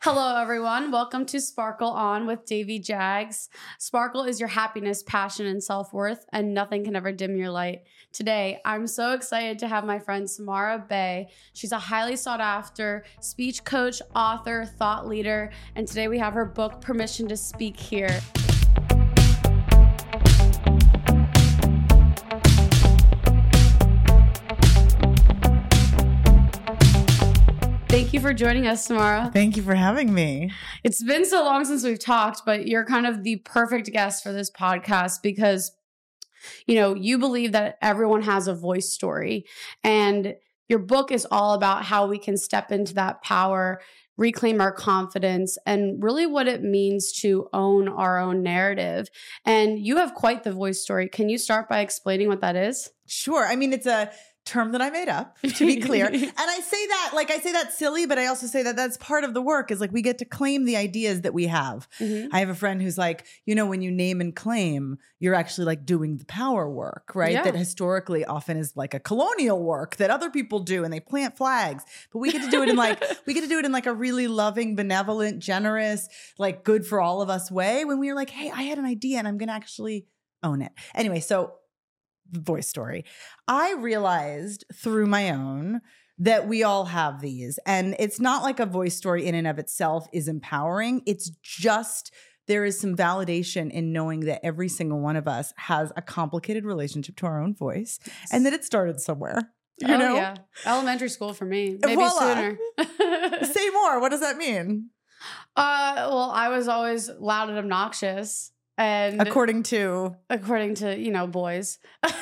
Hello, everyone. Welcome to Sparkle On with Davy Jags. Sparkle is your happiness, passion, and self-worth, and nothing can ever dim your light. Today, I'm so excited to have my friend Samara Bay. She's a highly sought-after speech coach, author, thought leader, and today we have her book, Permission to Speak, here. Thank you for joining us, Samara. Thank you for having me. It's been so long since we've talked, but you're kind of the perfect guest for this podcast because, you know, you believe that everyone has a voice story. And your book is all about how we can step into that power, reclaim our confidence, and really what it means to own our own narrative. And you have quite the voice story. Can you start by explaining what that is? Sure. I mean, it's a term that I made up, to be clear. And I say that silly, but I also say that that's part of the work is like we get to claim the ideas that we have. Mm-hmm. I have a friend who's like, you know, when you name and claim, you're actually like doing the power work, right? Yeah. That historically often is like a colonial work that other people do and they plant flags. But we get to do it in like a really loving, benevolent, generous, like good for all of us way when we're like, hey, I had an idea and I'm going to actually own it. Anyway, so voice story. I realized through my own that we all have these, and it's not like a voice story in and of itself is empowering. It's just there is some validation in knowing that every single one of us has a complicated relationship to our own voice and that it started somewhere. You know? Yeah. Elementary school for me. Maybe sooner. Say more. What does that mean? Well, I was always loud and obnoxious. And according to, you know, boys.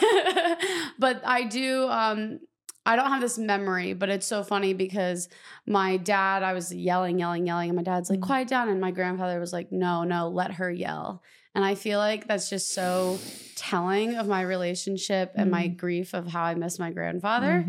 But I do, I don't have this memory, but it's so funny because my dad, I was yelling. And my dad's like, quiet down. And my grandfather was like, no, let her yell. And I feel like that's just so telling of my relationship and my grief of how I miss my grandfather.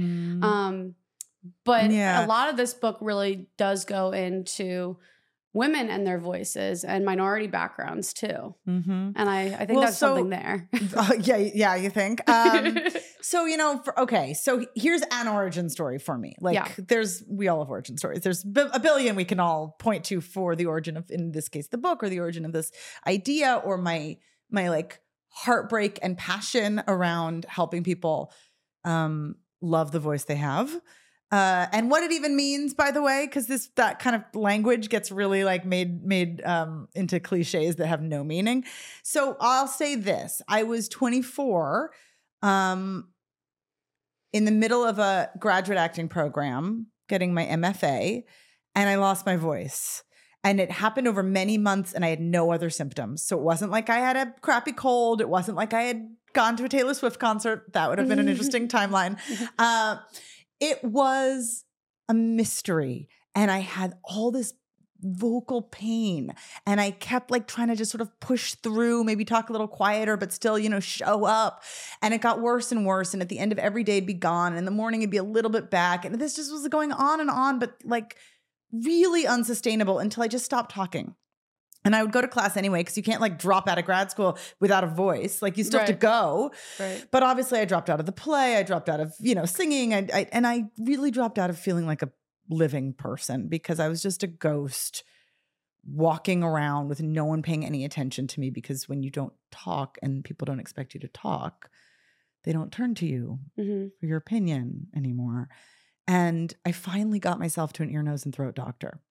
But a lot of this book really does go into women and their voices and minority backgrounds too. And I think that's something there. Yeah, you think? So, you know, so here's an origin story for me. Like we all have origin stories. There's a billion we can all point to for the origin of, in this case, the book or the origin of this idea or my like heartbreak and passion around helping people love the voice they have. And what it even means, by the way, because that kind of language gets really like made into cliches that have no meaning. So I'll say this: I was 24, in the middle of a graduate acting program, getting my MFA, and I lost my voice. And it happened over many months, and I had no other symptoms. So it wasn't like I had a crappy cold. It wasn't like I had gone to a Taylor Swift concert. That would have been an interesting timeline. It was a mystery, and I had all this vocal pain, and I kept like trying to just sort of push through, maybe talk a little quieter, but still, you know, show up. And it got worse and worse. And at the end of every day it'd be gone. And in the morning it'd be a little bit back. And this just was going on and on, but like really unsustainable until I just stopped talking. And I would go to class anyway, because you can't like drop out of grad school without a voice. Like you still have to go. Right. But obviously I dropped out of the play. I dropped out of, you know, singing. And I really dropped out of feeling like a living person because I was just a ghost walking around with no one paying any attention to me, because when you don't talk and people don't expect you to talk, they don't turn to you for your opinion anymore. And I finally got myself to an ear, nose, and throat doctor.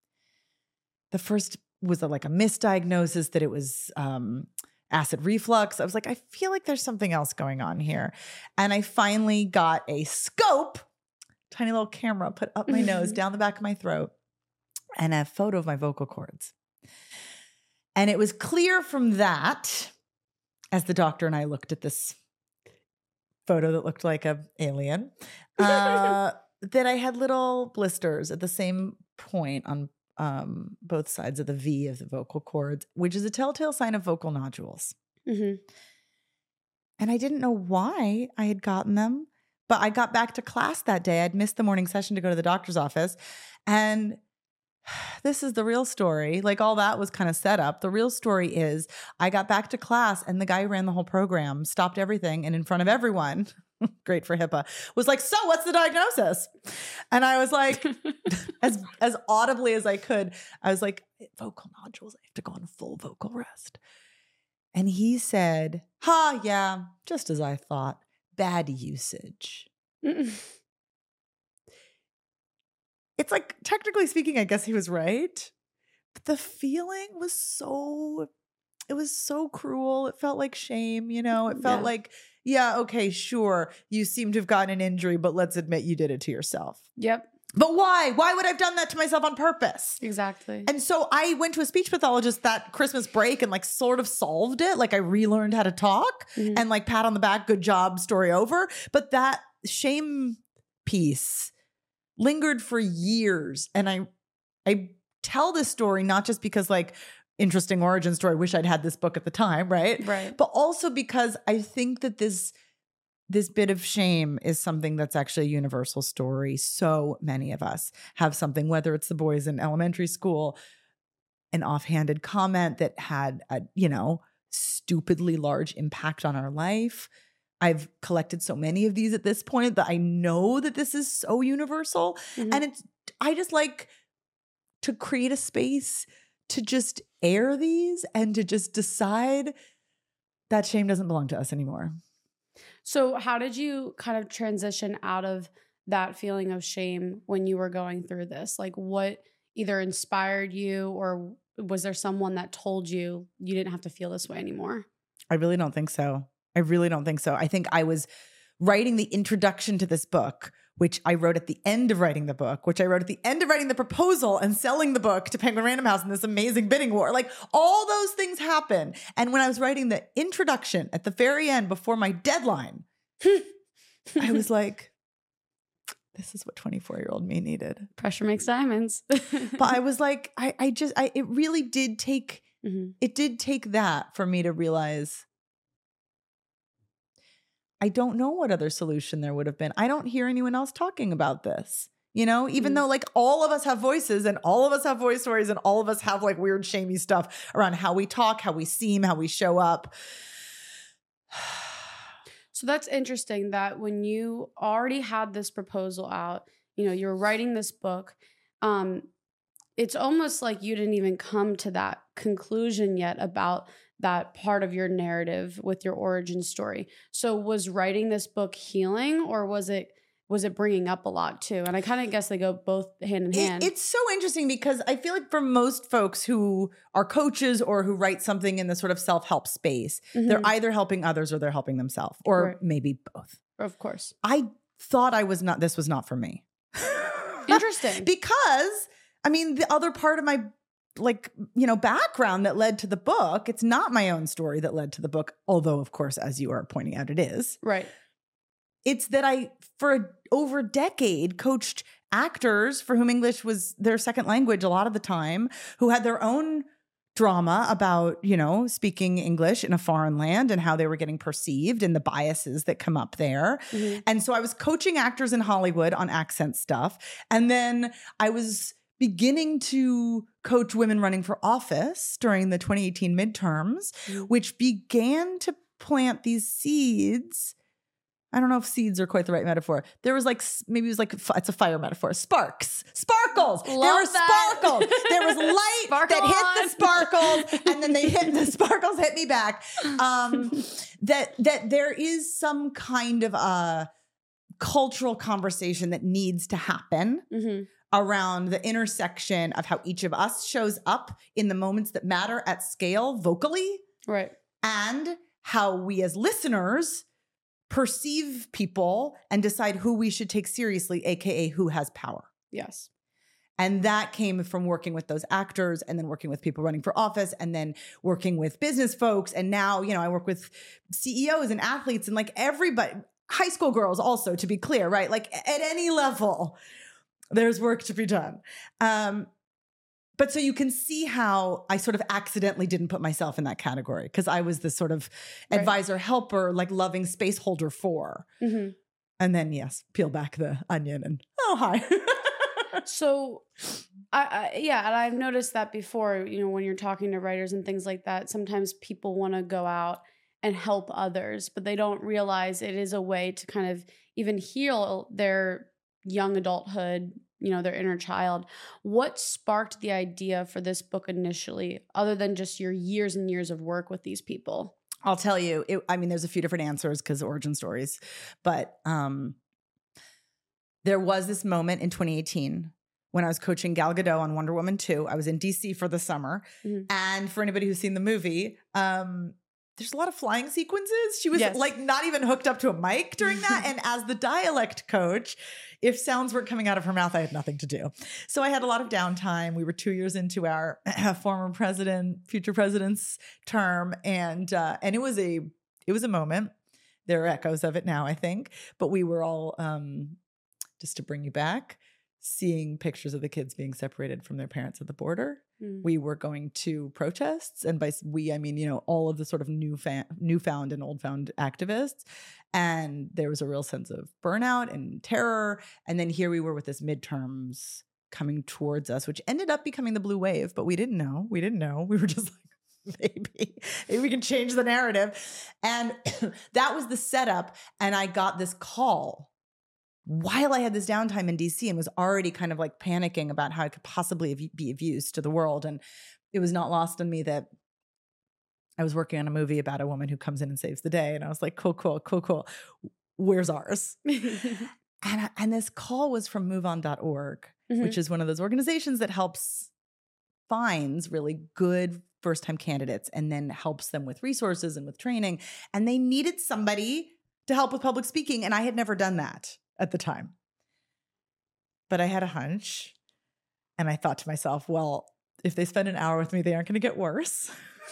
The first was like a misdiagnosis that it was acid reflux. I was like, I feel like there's something else going on here. And I finally got a scope, tiny little camera, put up my nose, down the back of my throat, and a photo of my vocal cords. And it was clear from that, as the doctor and I looked at this photo that looked like an alien, that I had little blisters at the same point on both sides of the V of the vocal cords, which is a telltale sign of vocal nodules. And I didn't know why I had gotten them, but I got back to class that day. I'd missed the morning session to go to the doctor's office. And this is the real story. Like all that was kind of set up. The real story is I got back to class and the guy who ran the whole program stopped everything and in front of everyone great for HIPAA, was like, so what's the diagnosis? And I was like, as audibly as I could, I was like, vocal nodules, I have to go on full vocal rest. And he said, yeah, just as I thought, bad usage. It's like, technically speaking, I guess he was right. But the feeling was so cruel. It felt like shame, you know? It felt like, yeah, okay, sure. You seem to have gotten an injury, but let's admit you did it to yourself. Yep. But why? Why would I have done that to myself on purpose? Exactly. And so I went to a speech pathologist that Christmas break and like sort of solved it. Like I relearned how to talk and like pat on the back, good job, story over. But that shame piece lingered for years. And I tell this story not just because like interesting origin story, wish I'd had this book at the time, right? Right. But also because I think that this bit of shame is something that's actually a universal story. So many of us have something, whether it's the boys in elementary school, an offhanded comment that had a, stupidly large impact on our life. I've collected so many of these at this point that I know that this is so universal. And I just like to create a space to just air these and to just decide that shame doesn't belong to us anymore. So how did you kind of transition out of that feeling of shame when you were going through this? Like what either inspired you, or was there someone that told you you didn't have to feel this way anymore? I really don't think so. I think I was writing the introduction to this book, which I wrote at the end of writing the book, which I wrote at the end of writing the proposal and selling the book to Penguin Random House in this amazing bidding war. Like all those things happen. And when I was writing the introduction at the very end before my deadline, I was like, this is what 24-year-old me needed. Pressure makes diamonds. But I was like, it really did take, it did take that for me to realize I don't know what other solution there would have been. I don't hear anyone else talking about this, even though like all of us have voices and all of us have voice stories and all of us have like weird, shamey stuff around how we talk, how we seem, how we show up. So that's interesting that when you already had this proposal out, you were writing this book, it's almost like you didn't even come to that conclusion yet about that part of your narrative with your origin story. So was writing this book healing, or was it bringing up a lot too? And I kind of guess they go both hand in hand. It's so interesting because I feel like for most folks who are coaches or who write something in the sort of self-help space, they're either helping others or they're helping themselves, or maybe both. Of course. I thought this was not for me. Interesting. Because the other part of my background that led to the book, it's not my own story that led to the book, although of course, as you are pointing out, it is. Right. It's that I, for over a decade, coached actors for whom English was their second language a lot of the time, who had their own drama about, speaking English in a foreign land and how they were getting perceived and the biases that come up there. And so I was coaching actors in Hollywood on accent stuff. And then I was beginning to coach women running for office during the 2018 midterms, which began to plant these seeds. I don't know if seeds are quite the right metaphor. There was it's a fire metaphor. Sparkles. Love there were sparkles. There was light that hit the sparkles, and then the sparkles hit me back. That there is some kind of a cultural conversation that needs to happen around the intersection of how each of us shows up in the moments that matter at scale vocally. Right. And how we as listeners perceive people and decide who we should take seriously, AKA who has power. Yes. And that came from working with those actors and then working with people running for office and then working with business folks. And now, I work with CEOs and athletes and like everybody, high school girls also, to be clear, right? Like at any level, there's work to be done. But so you can see how I sort of accidentally didn't put myself in that category because I was this sort of advisor, helper, like loving space holder for. And then, yes, peel back the onion and, oh, hi. So, and I've noticed that before, when you're talking to writers and things like that, sometimes people want to go out and help others, but they don't realize it is a way to kind of even heal their young adulthood, their inner child. What sparked the idea for this book initially, other than just your years and years of work with these people? I'll tell you, there's a few different answers because origin stories, but there was this moment in 2018 when I was coaching Gal Gadot on Wonder Woman 2. I was in DC for the summer. Mm-hmm. And for anybody who's seen the movie, there's a lot of flying sequences. She was like not even hooked up to a mic during that. And as the dialect coach, if sounds weren't coming out of her mouth, I had nothing to do. So I had a lot of downtime. We were 2 years into our former president, future president's term. And it was a moment. There are echoes of it now, I think. But we were all, just to bring you back, seeing pictures of the kids being separated from their parents at the border. We were going to protests, and by we, I mean, all of the sort of newfound and old found activists. And there was a real sense of burnout and terror. And then here we were with this midterms coming towards us, which ended up becoming the blue wave, but we didn't know. We were just like, maybe we can change the narrative. And that was the setup. And I got this call while I had this downtime in DC and was already kind of like panicking about how it could possibly be of use to the world. And it was not lost on me that I was working on a movie about a woman who comes in and saves the day. And I was like, cool. Where's ours? and this call was from MoveOn.org, which is one of those organizations that finds really good first-time candidates and then helps them with resources and with training. And they needed somebody to help with public speaking. And I had never done that at the time. But I had a hunch, and I thought to myself, well, if they spend an hour with me, they aren't going to get worse.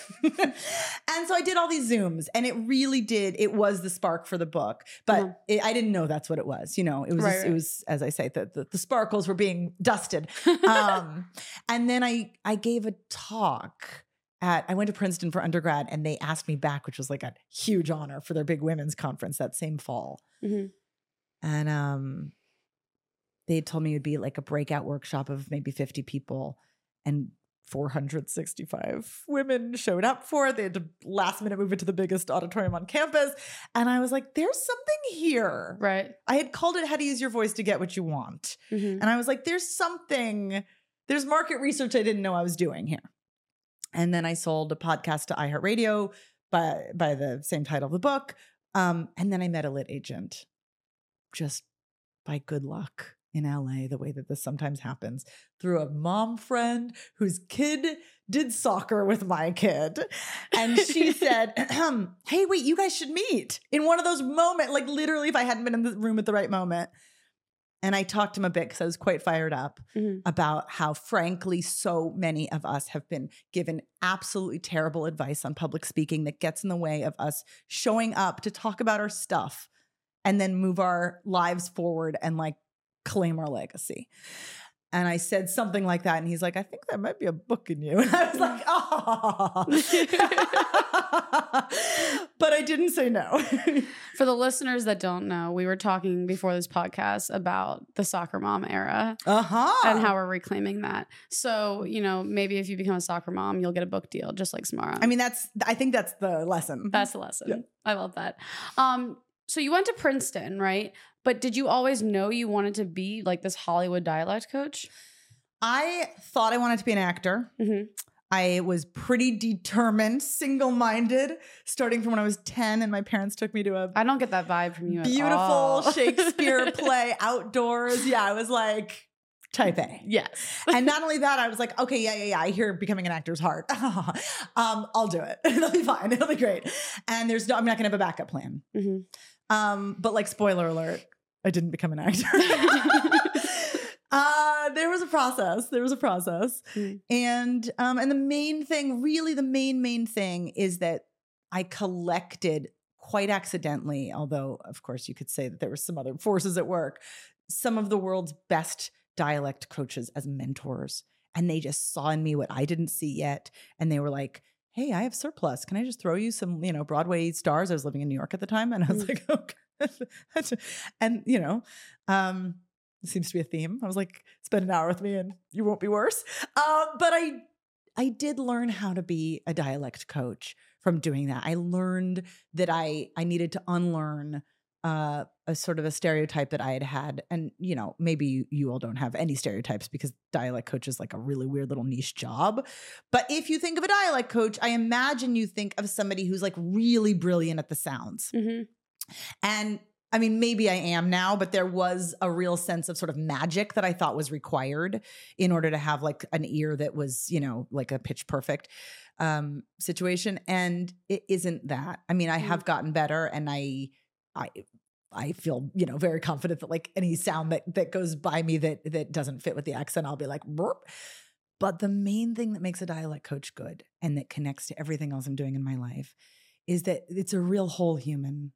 And so I did all these Zooms, and it really did. It was the spark for the book, but I didn't know that's what it was. It was, it was, as I say, the sparkles were being dusted. And then I gave a talk I went to Princeton for undergrad, and they asked me back, which was like a huge honor for their big women's conference that same fall. Mm-hmm. And they told me it would be like a breakout workshop of maybe 50 people, and 465 women showed up for it. They had to last minute move it to the biggest auditorium on campus. And I was like, there's something here. Right. I had called it How to Use Your Voice to Get What You Want. Mm-hmm. And I was like, there's market research I didn't know I was doing here. And then I sold a podcast to iHeartRadio by the same title of the book. And then I met a lit agent just by good luck in LA, the way that this sometimes happens, through a mom friend whose kid did soccer with my kid. And she said, hey, wait, you guys should meet in one of those moments, like literally if I hadn't been in the room at the right moment. And I talked to him a bit because I was quite fired up about how, frankly, so many of us have been given absolutely terrible advice on public speaking that gets in the way of us showing up to talk about our stuff and then move our lives forward and like claim our legacy. And I said something like that. And he's like, I think there might be a book in you. And I was like, oh. But I didn't say no. For the listeners that don't know, we were talking before this podcast about the soccer mom era and how we're reclaiming that. So, maybe if you become a soccer mom, you'll get a book deal just like Samara. I mean, I think that's the lesson. That's the lesson. Yeah. I love that. So you went to Princeton, right? But did you always know you wanted to be like this Hollywood dialect coach? I thought I wanted to be an actor. Mm-hmm. I was pretty determined, single-minded, starting from when I was 10, and my parents took me to I don't get that vibe from you beautiful at all. Shakespeare play outdoors. Yeah, I was like, type A. Yes. And not only that, I was like, okay, yeah. I hear becoming an actor is hard. I'll do it. It'll be fine. It'll be great. And I'm not going to have a backup plan. Mm-hmm. But like, spoiler alert, I didn't become an actor. There was a process. Mm. And the main thing, really the main thing is that I collected quite accidentally, although of course you could say that there were some other forces at work, some of the world's best dialect coaches as mentors. And they just saw in me what I didn't see yet. And they were like, hey, I have surplus. Can I just throw you some, Broadway stars? I was living in New York at the time. And I was like, okay. And, it seems to be a theme. I was like, spend an hour with me and you won't be worse. But did learn how to be a dialect coach from doing that. I learned that I needed to unlearn a sort of a stereotype that I had. And, you know, maybe you all don't have any stereotypes because dialect coach is like a really weird little niche job. But if you think of a dialect coach, I imagine you think of somebody who's like really brilliant at the sounds. Mm-hmm. And I mean, maybe I am now, but there was a real sense of sort of magic that I thought was required in order to have like an ear that was, you know, like a pitch perfect situation. And it isn't that. I mean, I have gotten better, and I feel, you know, very confident that like any sound that goes by me that doesn't fit with the accent, I'll be like, burp. But the main thing that makes a dialect coach good and that connects to everything else I'm doing in my life is that it's a real whole human.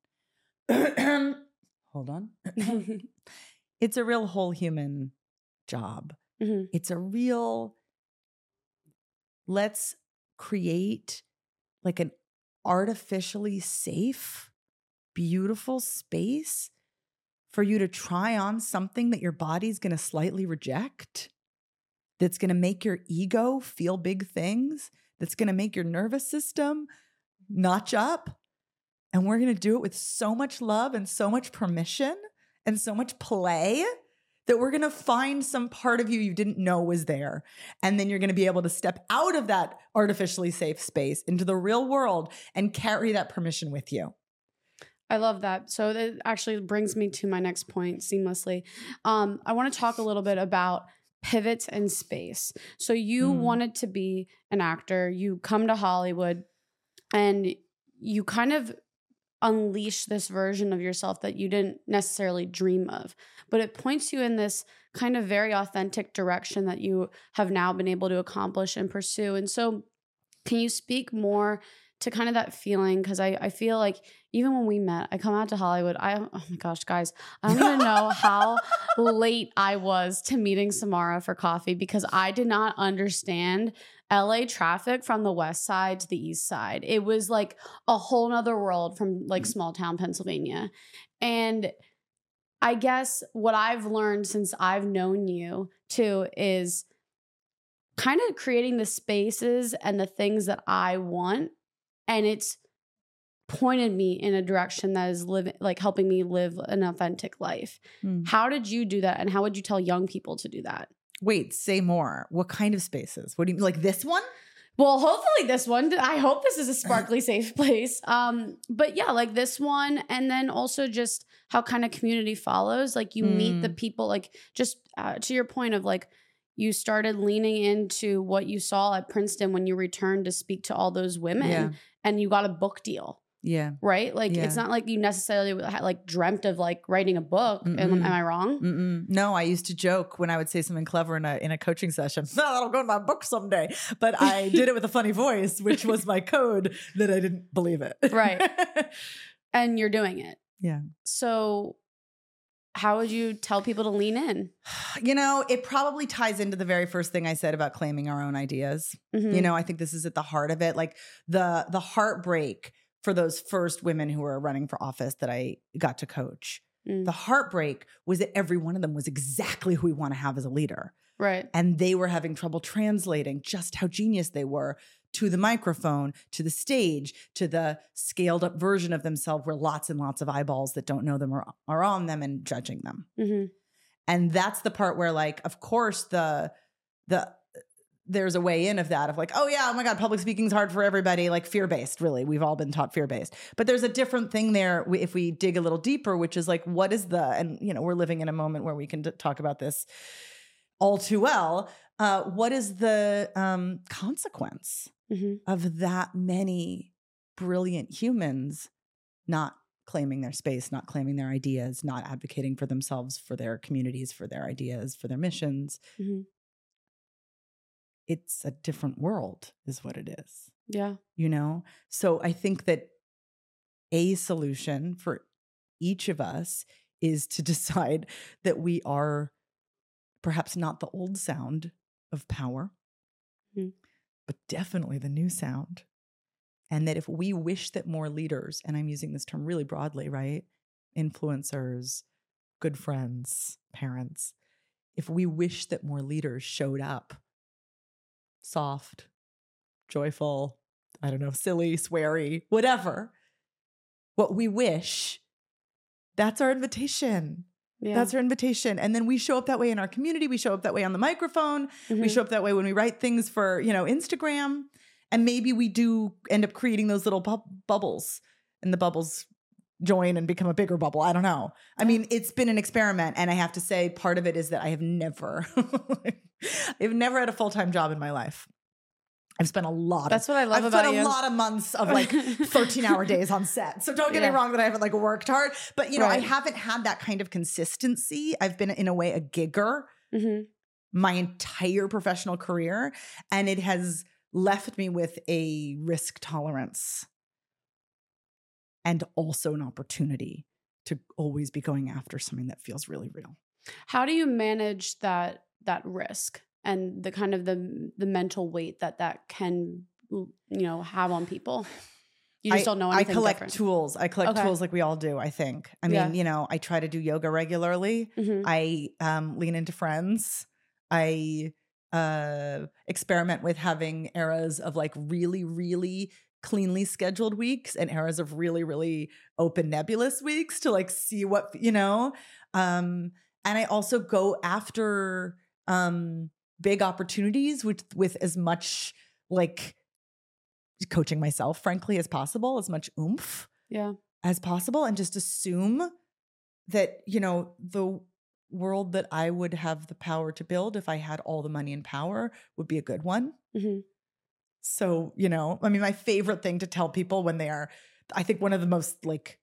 Hold on. It's a real whole human job. Mm-hmm. It's a real, let's create like an artificially safe, beautiful space for you to try on something that your body's going to slightly reject, that's going to make your ego feel big things, that's going to make your nervous system notch up. And we're going to do it with so much love and so much permission and so much play that we're going to find some part of you didn't know was there. And then you're going to be able to step out of that artificially safe space into the real world and carry that permission with you. I love that. So that actually brings me to my next point seamlessly. I want to talk a little bit about pivots in space. So you wanted to be an actor. You come to Hollywood and you kind of unleash this version of yourself that you didn't necessarily dream of, but it points you in this kind of very authentic direction that you have now been able to accomplish and pursue. And so can you speak more to kind of that feeling? Because I feel like even when we met, I come out to Hollywood, oh my gosh, guys, I don't even know how late I was to meeting Samara for coffee because I did not understand LA traffic from the west side to the east side. It was like a whole nother world from like small town Pennsylvania. And I guess what I've learned since I've known you too is kind of creating the spaces and the things that I want. And it's pointed me in a direction that is helping me live an authentic life. How did you do that? And how would you tell young people to do that? Wait, say more. What kind of spaces? What do you like this one? Well, hopefully this one. I hope this is a sparkly safe place. But yeah, like this one. And then also just how kind of community follows. Like you meet the people, like just to your point of like, you started leaning into what you saw at Princeton when you returned to speak to all those women and you got a book deal. Yeah. Right? Like it's not like you necessarily like dreamt of like writing a book. Am I wrong? No, I used to joke when I would say something clever in a coaching session. No, that'll go in my book someday. But I did it with a funny voice, which was my code that I didn't believe it. Right. And you're doing it. Yeah. So how would you tell people to lean in? You know, it probably ties into the very first thing I said about claiming our own ideas. You know, I think this is at the heart of it. Like the heartbreak for those first women who were running for office that I got to coach. The heartbreak was that every one of them was exactly who we want to have as a leader. Right. And they were having trouble translating just how genius they were to the microphone, to the stage, to the scaled up version of themselves where lots and lots of eyeballs that don't know them are on them and judging them. And that's the part where like, of course, there's a way in of that of like, oh yeah, oh my God, public speaking is hard for everybody, like fear-based, really. We've all been taught fear-based. But there's a different thing there if we dig a little deeper, which is like, what is and you know, we're living in a moment where we can talk about this all too well. What is the consequence of that many brilliant humans not claiming their space, not claiming their ideas, not advocating for themselves, for their communities, for their ideas, for their missions? It's a different world is what it is. Yeah. You know? So I think that a solution for each of us is to decide that we are perhaps not the old sound of power, but definitely the new sound. And that if we wish that more leaders, and I'm using this term really broadly, right? Influencers, good friends, parents, if we wish that more leaders showed up soft, joyful, I don't know, silly, sweary, whatever. What we wish, that's our invitation. Yeah. That's our invitation. And then we show up that way in our community. We show up that way on the microphone. We show up that way when we write things for, Instagram. And maybe we do end up creating those little bubbles, and the bubbles join and become a bigger bubble. I don't know. I mean, it's been an experiment. And I have to say, part of it is that I've never had a full-time job in my life. I've spent a lot. That's what I love about you. I've spent a lot of months of 13-hour days on set. So don't get me wrong that I haven't worked hard, but I haven't had that kind of consistency. I've been in a way a gigger my entire professional career, and it has left me with a risk tolerance and also an opportunity to always be going after something that feels really real. How do you manage that risk? And the kind of the mental weight that can, have on people. You just don't know anything. I collect different. tools. I collect tools like we all do, I think. I mean, I try to do yoga regularly. I lean into friends. I experiment with having eras of really, really cleanly scheduled weeks and eras of really, really open nebulous weeks to see what, and I also go after big opportunities with as much coaching myself, frankly, as possible, as much oomph as possible, and just assume that, the world that I would have the power to build if I had all the money and power would be a good one. So, my favorite thing to tell people when they are, I think one of the most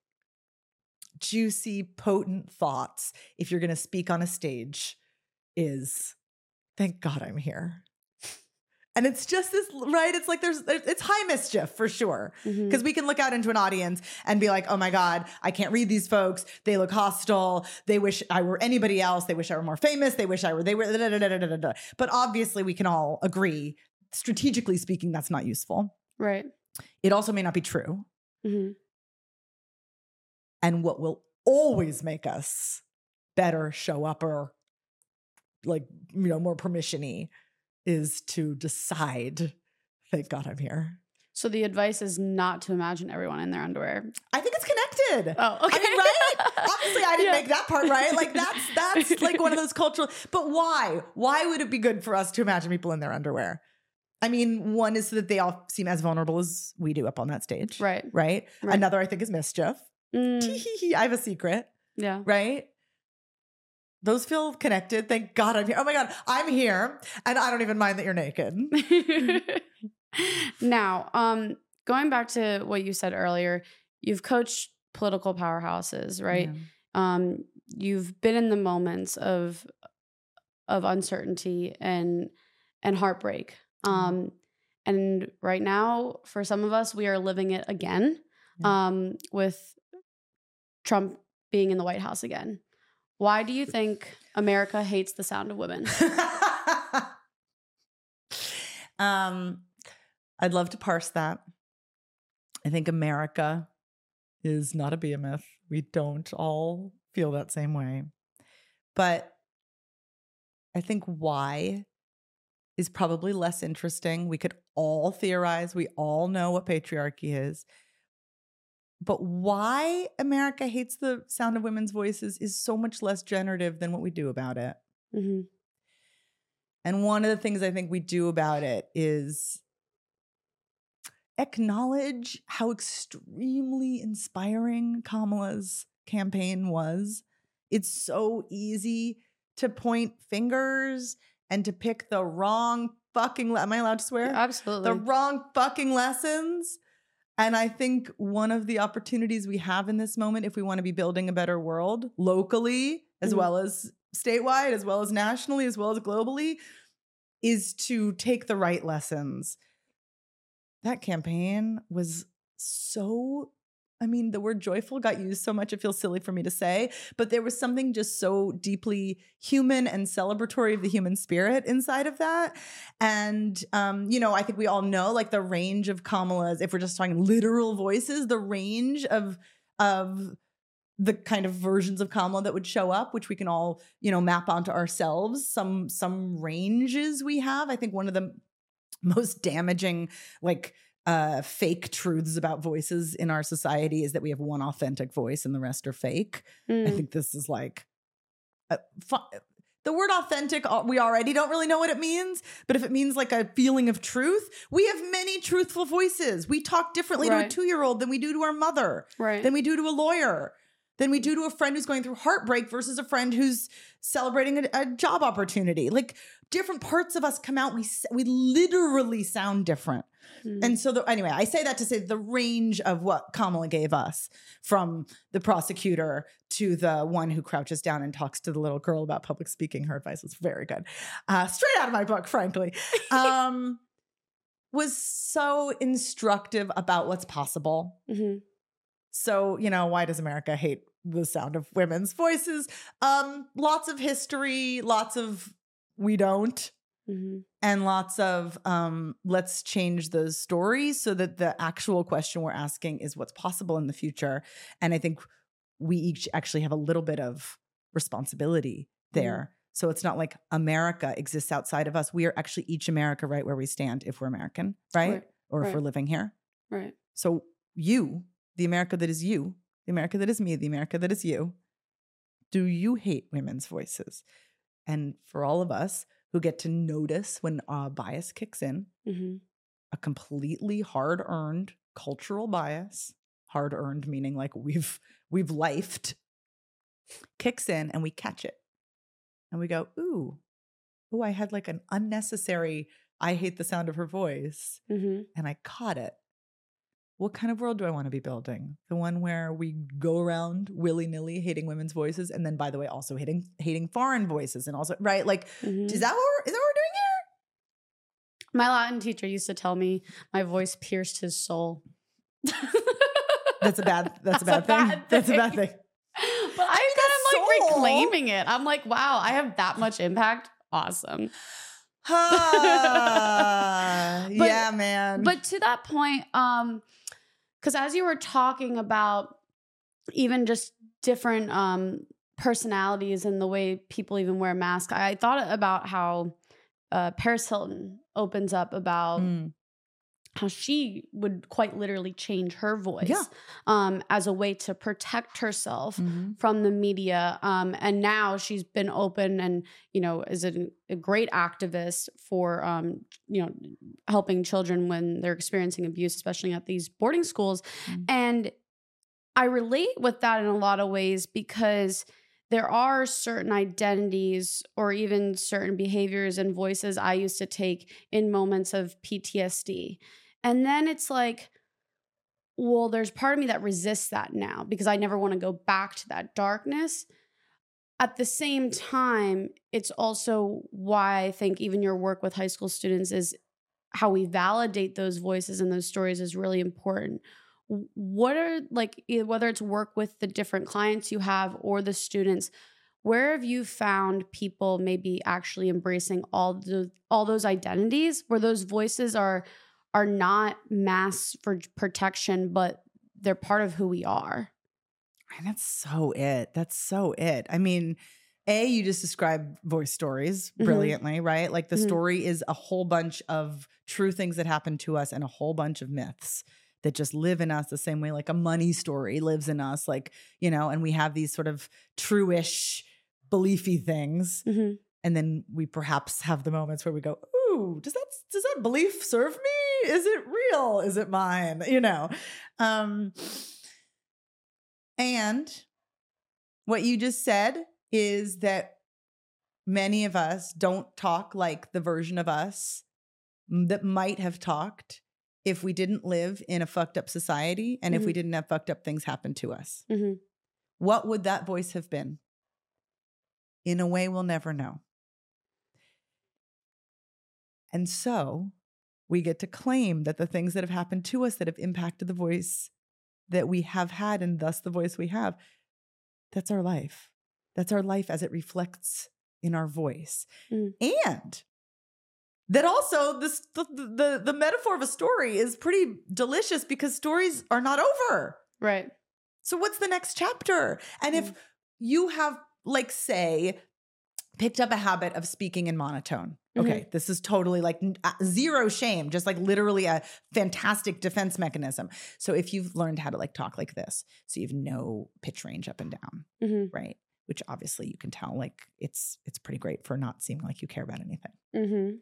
juicy, potent thoughts, if you're going to speak on a stage, is, thank God I'm here. And it's just this, right? It's it's high mischief for sure. Because we can look out into an audience and be like, oh my God, I can't read these folks. They look hostile. They wish I were anybody else. They wish I were more famous. They wish they were, da, da, da, da, da, da. But obviously we can all agree, strategically speaking, that's not useful. Right. It also may not be true. And what will always make us better show up or more permission-y is to decide, thank God I'm here. So the advice is not to imagine everyone in their underwear. I think it's connected. Oh, okay. I mean, right? Obviously I didn't make that part right. That's one of those cultural, but why? Why would it be good for us to imagine people in their underwear? I mean, one is so that they all seem as vulnerable as we do up on that stage. Right. Right? Another, I think, is mischief. I have a secret. Yeah. Right? Those feel connected. Thank God I'm here. Oh my God, I'm here. And I don't even mind that you're naked. Now, going back to what you said earlier, you've coached political powerhouses, right? Yeah. You've been in the moments of uncertainty and heartbreak. And right now, for some of us, we are living it again, with Trump being in the White House again. Why do you think America hates the sound of women? I'd love to parse that. I think America is not a behemoth. We don't all feel that same way. But I think why is probably less interesting. We could all theorize. We all know what patriarchy is. But why America hates the sound of women's voices is so much less generative than what we do about it. And one of the things I think we do about it is acknowledge how extremely inspiring Kamala's campaign was. It's so easy to point fingers and to pick the wrong fucking, am I allowed to swear? Absolutely. The wrong fucking lessons. And I think one of the opportunities we have in this moment, if we want to be building a better world locally, as well as statewide, as well as nationally, as well as globally, is to take the right lessons. That campaign was so, the word joyful got used so much, it feels silly for me to say, but there was something just so deeply human and celebratory of the human spirit inside of that. And, I think we all know the range of Kamala's, if we're just talking literal voices, the range of the kind of versions of Kamala that would show up, which we can all, map onto ourselves, some ranges we have. I think one of the most damaging, like, fake truths about voices in our society is that we have one authentic voice and the rest are fake. I think this is like the word authentic, we already don't really know what it means, but if it means like a feeling of truth, we have many truthful voices. We talk differently to a 2-year-old than we do to our mother, than we do to a lawyer, than we do to a friend who's going through heartbreak versus a friend who's celebrating a job opportunity. Like, different parts of us come out. We literally sound different. And so anyway, I say that to say the range of what Kamala gave us, from the prosecutor to the one who crouches down and talks to the little girl about public speaking. Her advice was very good. Straight out of my book, frankly. Was so instructive about what's possible. So, why does America hate the sound of women's voices? Lots of history, lots of we don't. And lots of let's change those stories so that the actual question we're asking is what's possible in the future. And I think we each actually have a little bit of responsibility there. So it's not like America exists outside of us. We are actually each America right where we stand if we're American, right? Or if we're living here. Right. So you, the America that is you, the America that is me, the America that is you, do you hate women's voices? And for all of us who get to notice when bias kicks in, a completely hard-earned cultural bias, hard-earned meaning like we've lifed, kicks in and we catch it. And we go, ooh, I had like an unnecessary, I hate the sound of her voice. And I caught it. What kind of world do I want to be building? The one where we go around willy-nilly hating women's voices, and then, by the way, also hating foreign voices, and also, right? Like, is that what we're doing here? My Latin teacher used to tell me my voice pierced his soul. That's a bad thing. That's a bad thing. But I'm like reclaiming it. I'm like, wow, I have that much impact. Awesome. Yeah, man. But to that point, because as you were talking about even just different personalities and the way people even wear masks, I thought about how Paris Hilton opens up about how she would quite literally change her voice as a way to protect herself from the media. And now she's been open and, is a great activist for, helping children when they're experiencing abuse, especially at these boarding schools. And I relate with that in a lot of ways because there are certain identities or even certain behaviors and voices I used to take in moments of PTSD. And then it's like, well, there's part of me that resists that now because I never want to go back to that darkness. At the same time, it's also why I think even your work with high school students is how we validate those voices and those stories is really important. What are, like, whether it's work with the different clients you have or the students, where have you found people maybe actually embracing all those identities where those voices are not masks for protection, but they're part of who we are? And that's so it. I mean, you just described voice stories brilliantly, right? Like the story is a whole bunch of true things that happen to us and a whole bunch of myths that just live in us the same way like a money story lives in us, like, and we have these sort of true-ish, beliefy things. And then we perhaps have the moments where we go, ooh, does that belief serve me? Is it real? Is it mine? And what you just said is that many of us don't talk like the version of us that might have talked if we didn't live in a fucked up society and if we didn't have fucked up things happen to us. What would that voice have been? In a way we'll never know. And so we get to claim that the things that have happened to us that have impacted the voice that we have had and thus the voice we have, that's our life. That's our life as it reflects in our voice. And that also the metaphor of a story is pretty delicious because stories are not over. Right. So what's the next chapter? And if you have, like, say, picked up a habit of speaking in monotone. Okay, this is totally like zero shame, just like literally a fantastic defense mechanism. So if you've learned how to like talk like this, so you have no pitch range up and down, right? Which obviously you can tell like it's pretty great for not seeming like you care about anything.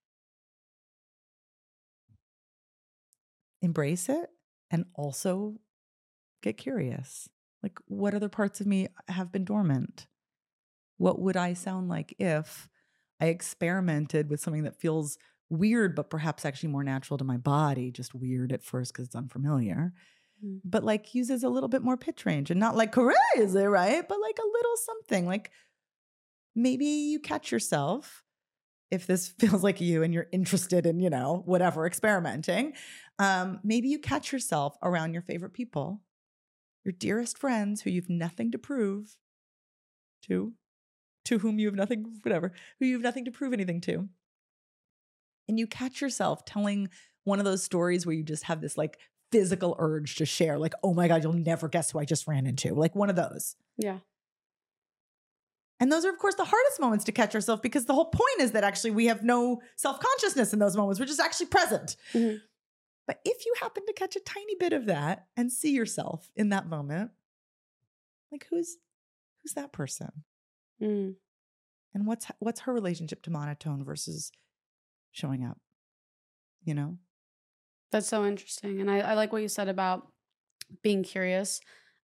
Embrace it and also get curious. Like, what other parts of me have been dormant? What would I sound like if I experimented with something that feels weird, but perhaps actually more natural to my body, just weird at first because it's unfamiliar, but like uses a little bit more pitch range and not like crazy, right? But like a little something, like maybe you catch yourself if this feels like you and you're interested in, you know, whatever, experimenting. Maybe you catch yourself around your favorite people, your dearest friends who you've nothing to prove to whom you have nothing, whatever, who you have nothing to prove anything to. And you catch yourself telling one of those stories where you just have this like physical urge to share, like, oh my God, you'll never guess who I just ran into. Like one of those. Yeah. And those are, of course, the hardest moments to catch ourselves because the whole point is that actually we have no self-consciousness in those moments. We're just actually present. But if you happen to catch a tiny bit of that and see yourself in that moment, like who's that person? And what's her relationship to monotone versus showing up, you know? That's so interesting. And I like what you said about being curious.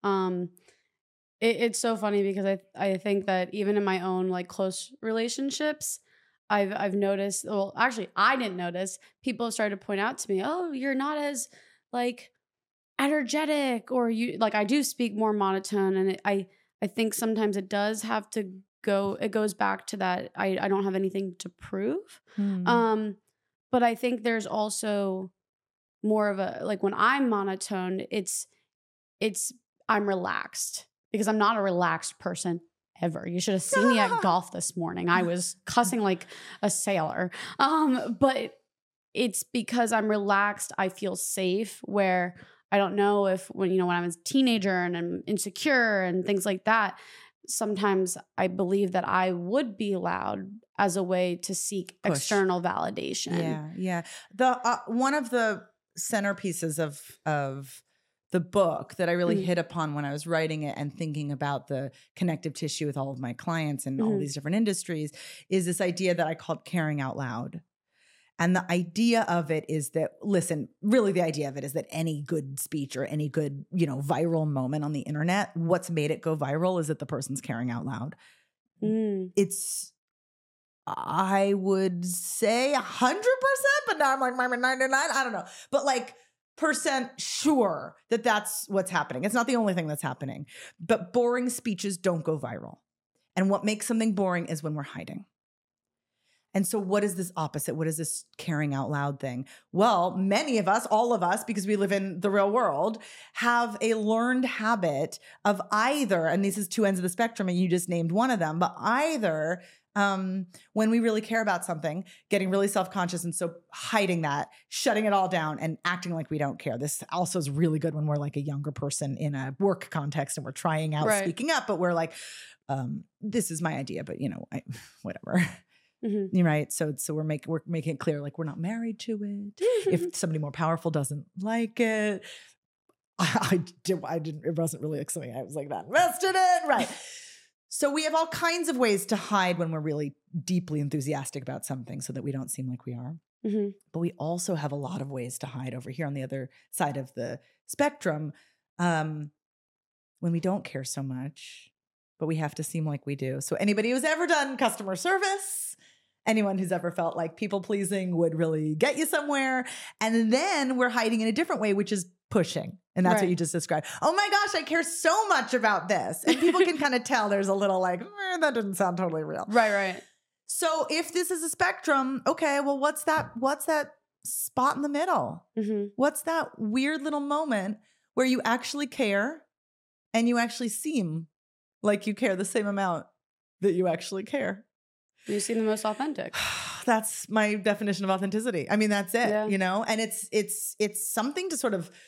It's so funny because I think that even in my own like close relationships, I've noticed, well, actually I didn't notice, people have started to point out to me, oh, you're not as like energetic, or you like, I do speak more monotone. And I think sometimes it does have to go, it goes back to that. I don't have anything to prove. But I think there's also more of a, like when I'm monotone, it's I'm relaxed because I'm not a relaxed person ever. You should have seen me at golf this morning. I was cussing like a sailor. But it's because I'm relaxed. I feel safe, where I don't know if when I was a teenager and I'm insecure and things like that, sometimes I believe that I would be loud as a way to seek external validation. Yeah. The one of the centerpieces of the book that I really hit upon when I was writing it and thinking about the connective tissue with all of my clients and all these different industries is this idea that I called caring out loud. And the idea of it is that, listen, really the idea of it is that any good speech or any good, viral moment on the internet, what's made it go viral is that the person's caring out loud. It's, I would say 100%, but now I'm like, 99, I don't know. But like percent sure that that's what's happening. It's not the only thing that's happening. But boring speeches don't go viral. And what makes something boring is when we're hiding. And so what is this opposite? What is this caring out loud thing? Well, many of us, all of us, because we live in the real world, have a learned habit of either, and this is two ends of the spectrum, and you just named one of them, but either when we really care about something, getting really self-conscious and so hiding that, shutting it all down and acting like we don't care. This also is really good when we're like a younger person in a work context and we're trying out speaking up, but we're like, this is my idea, but whatever. Right. So we're making it clear, like we're not married to it. If somebody more powerful doesn't like it, I didn't, it wasn't really something I was like that invested in. Right. So we have all kinds of ways to hide when we're really deeply enthusiastic about something so that we don't seem like we are. But we also have a lot of ways to hide over here on the other side of the spectrum when we don't care so much, but we have to seem like we do. So anybody who's ever done customer service, anyone who's ever felt like people pleasing would really get you somewhere. And then we're hiding in a different way, which is pushing. And that's what you just described. Oh my gosh, I care so much about this. And people can kind of tell there's a little like, that doesn't sound totally real. Right. So if this is a spectrum, okay, well, what's that spot in the middle? What's that weird little moment where you actually care and you actually seem like you care the same amount that you actually care? You seem the most authentic. That's my definition of authenticity. I mean, that's it, and it's something to sort of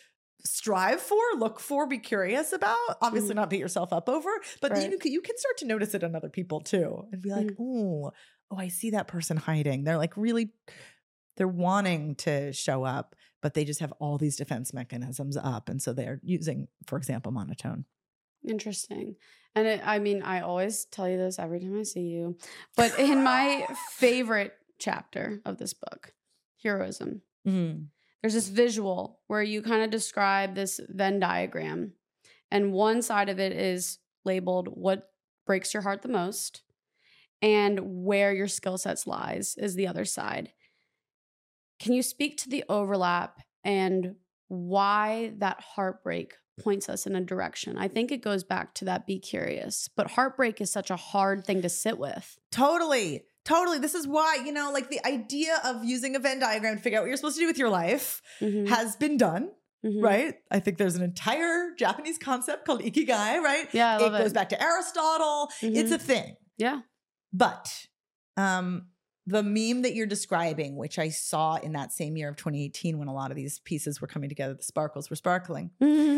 strive for, look for, be curious about. Obviously not beat yourself up over, but then you can start to notice it in other people too and be like, oh, I see that person hiding. They're like really, they're wanting to show up, but they just have all these defense mechanisms up. And so they're using, for example, monotone. Interesting. And I always tell you this every time I see you, but in my favorite chapter of this book, Heroism, there's this visual where you kind of describe this Venn diagram. And one side of it is labeled what breaks your heart the most, and where your skill sets lies is the other side. Can you speak to the overlap and why that heartbreak points us in a direction? I think it goes back to that be curious, but heartbreak is such a hard thing to sit with. Totally. This is why, like the idea of using a Venn diagram to figure out what you're supposed to do with your life has been done, right? I think there's an entire Japanese concept called ikigai, right? Yeah, I love it. It goes back to Aristotle. It's a thing. Yeah. But the meme that you're describing, which I saw in that same year of 2018 when a lot of these pieces were coming together, the sparkles were sparkling,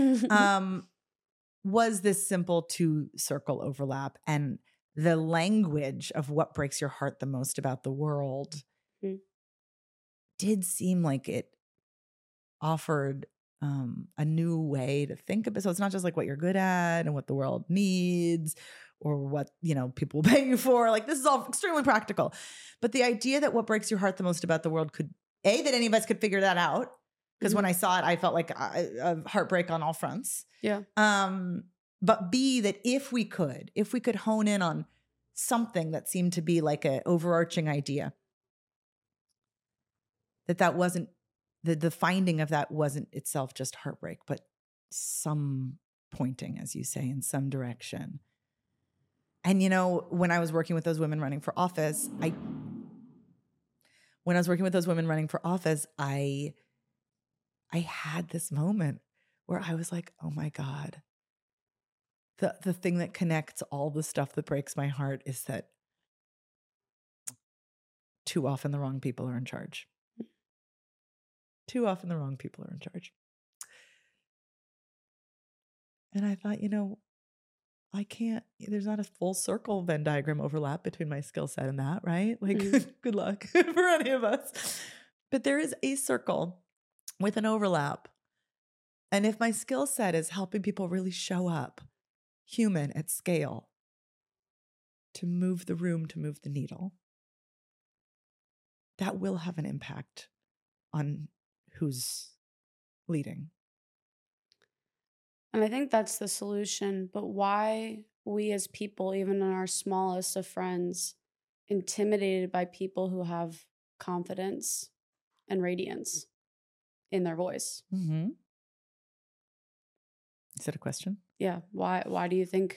was this simple 2-circle overlap. And the language of what breaks your heart the most about the world did seem like it offered a new way to think of it. So it's not just like what you're good at and what the world needs or what, people will pay you for. Like this is all extremely practical. But the idea that what breaks your heart the most about the world could, A, that any of us could figure that out. Because when I saw it, I felt like a heartbreak on all fronts. Yeah. But B, that if we could hone in on something that seemed to be like an overarching idea, that wasn't, the finding of that wasn't itself just heartbreak, but some pointing, as you say, in some direction. And, when I was working with those women running for office, I had this moment where I was like, oh my God, the thing that connects all the stuff that breaks my heart is that too often the wrong people are in charge. Too often the wrong people are in charge. And I thought, I can't, there's not a full circle Venn diagram overlap between my skill set and that, right? Like, good luck for any of us. But there is a circle with an overlap. And if my skill set is helping people really show up, human at scale, to move the room, to move the needle, that will have an impact on who's leading. And I think that's the solution. But why we as people, even in our smallest of friends, intimidated by people who have confidence and radiance in their voice? Is that a question? Yeah. Why do you think?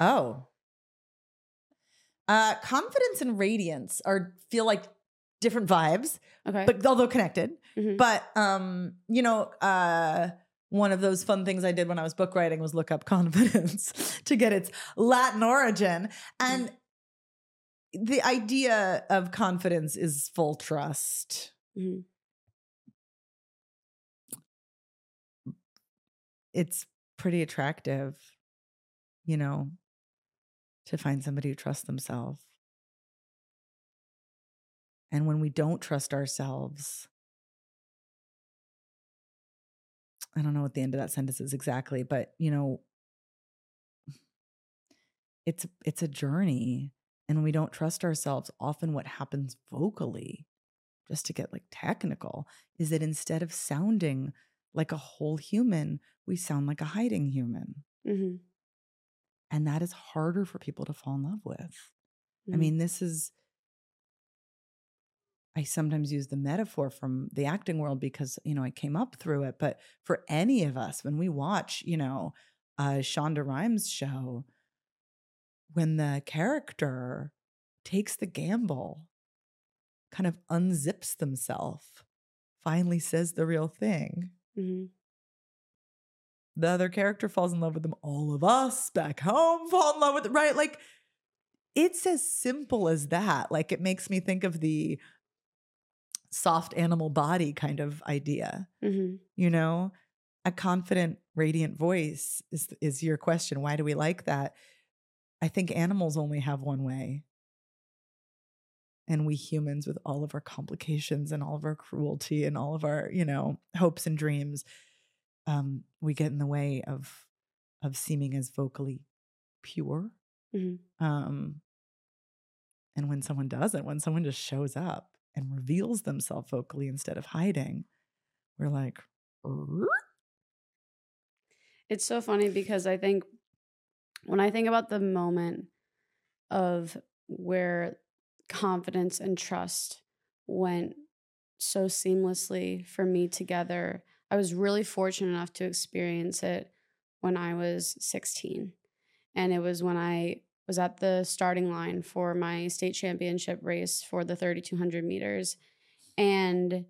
Confidence and radiance feel like different vibes. Okay. But although connected. But one of those fun things I did when I was book writing was look up confidence to get its Latin origin. And the idea of confidence is full trust. It's pretty attractive, to find somebody who trusts themselves. And when we don't trust ourselves, I don't know what the end of that sentence is exactly, but it's a journey. And when we don't trust ourselves, often what happens vocally, just to get like technical, is that instead of sounding like a whole human, we sound like a hiding human. And that is harder for people to fall in love with. I mean, I sometimes use the metaphor from the acting world because, I came up through it. But for any of us, when we watch, a Shonda Rhimes show, when the character takes the gamble, kind of unzips themselves, finally says the real thing, the other character falls in love with them. All of us back home fall in love with them, right? Like, it's as simple as that. Like, it makes me think of the soft animal body kind of idea, a confident, radiant voice is your question. Why do we like that? I think animals only have one way. And we humans, with all of our complications and all of our cruelty and all of our, hopes and dreams, we get in the way of seeming as vocally pure. And when someone doesn't, when someone just shows up and reveals themselves vocally instead of hiding, we're like, it's so funny because I think when I think about the moment of where confidence and trust went so seamlessly for me together, I was really fortunate enough to experience it when I was 16. And it was when I was at the starting line for my state championship race for the 3,200 meters. And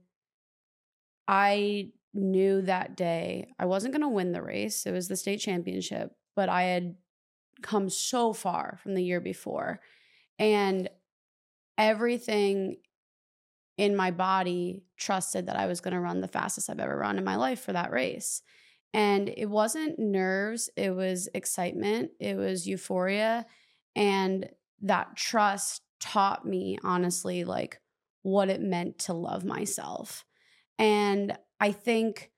I knew that day I wasn't going to win the race. It was the state championship, but I had come so far from the year before. And everything in my body trusted that I was going to run the fastest I've ever run in my life for that race. And it wasn't nerves, it was excitement, it was euphoria. And that trust taught me, honestly, like what it meant to love myself. And I think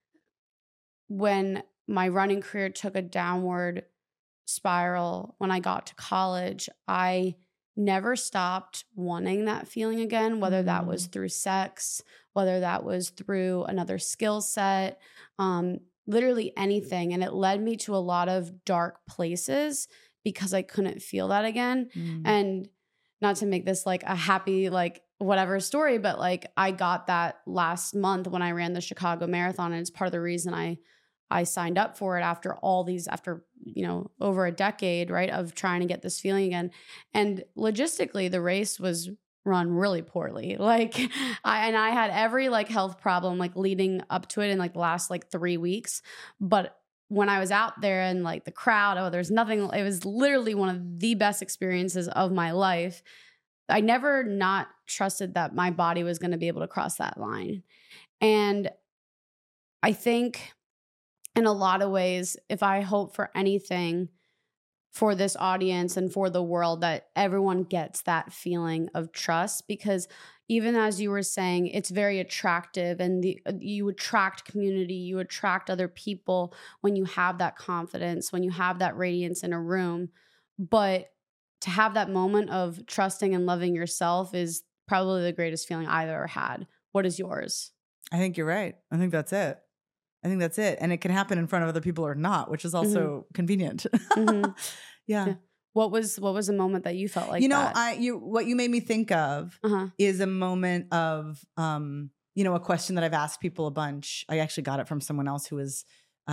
when my running career took a downward spiral, when I got to college, I never stopped wanting that feeling again, whether that was through sex, whether that was through another skill set, literally anything. And it led me to a lot of dark places because I couldn't feel that again. And not to make this like a happy, like whatever story, but like I got that last month when I ran the Chicago Marathon. And it's part of the reason I signed up for it after over a decade, right, of trying to get this feeling again. And logistically, the race was run really poorly. Like I had every like health problem like leading up to it in like the last like 3 weeks. But when I was out there and like the crowd, there's nothing, it was literally one of the best experiences of my life. I never not trusted that my body was going to be able to cross that line. And I think in a lot of ways, if I hope for anything for this audience and for the world, that everyone gets that feeling of trust, because even as you were saying, it's very attractive and you attract community, you attract other people when you have that confidence, when you have that radiance in a room. But to have that moment of trusting and loving yourself is probably the greatest feeling I've ever had. What is yours? I think you're right. I think that's it. And it can happen in front of other people or not, which is also convenient. Yeah. What was a moment that you felt like that? What you made me think of is a moment of, a question that I've asked people a bunch. I actually got it from someone else who was,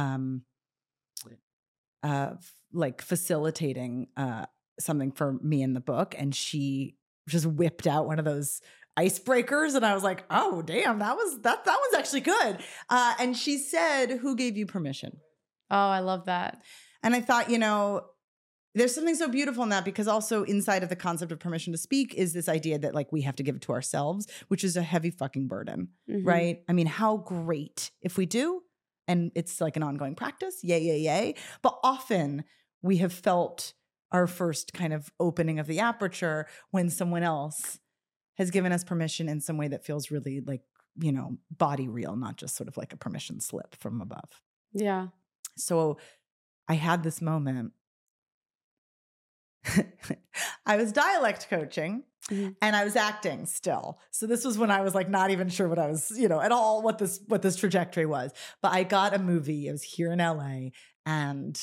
like facilitating, something for me in the book. And she just whipped out one of those icebreakers. And I was like, oh, damn, that one's actually good. And she said, who gave you permission? Oh, I love that. And I thought, there's something so beautiful in that, because also inside of the concept of permission to speak is this idea that like we have to give it to ourselves, which is a heavy fucking burden, right? I mean, how great if we do, and it's like an ongoing practice, yay. But often we have felt our first kind of opening of the aperture when someone else has given us permission in some way that feels really like, body real, not just sort of like a permission slip from above. Yeah. So I had this moment. I was dialect coaching and I was acting still. So this was when I was like not even sure what I was, at all what this trajectory was. But I got a movie. I was here in LA, and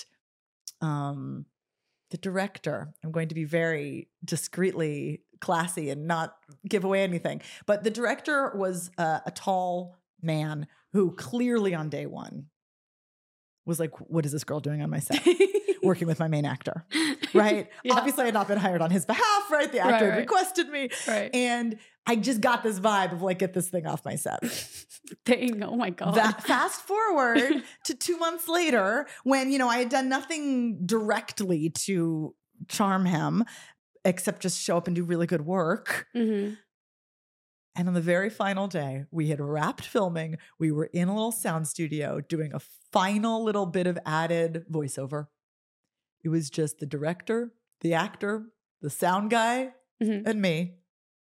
the director, I'm going to be very discreetly classy and not give away anything, but the director was a tall man who clearly on day one was like, what is this girl doing on my set? Working with my main actor, right? Yeah. Obviously, I had not been hired on his behalf, right? The actor had requested me. Right. And I just got this vibe of like, get this thing off my set. Dang, oh my God. Fast forward to 2 months later when, I had done nothing directly to charm him except just show up and do really good work. And on the very final day, we had wrapped filming. We were in a little sound studio doing a final little bit of added voiceover. It was just the director, the actor, the sound guy, and me.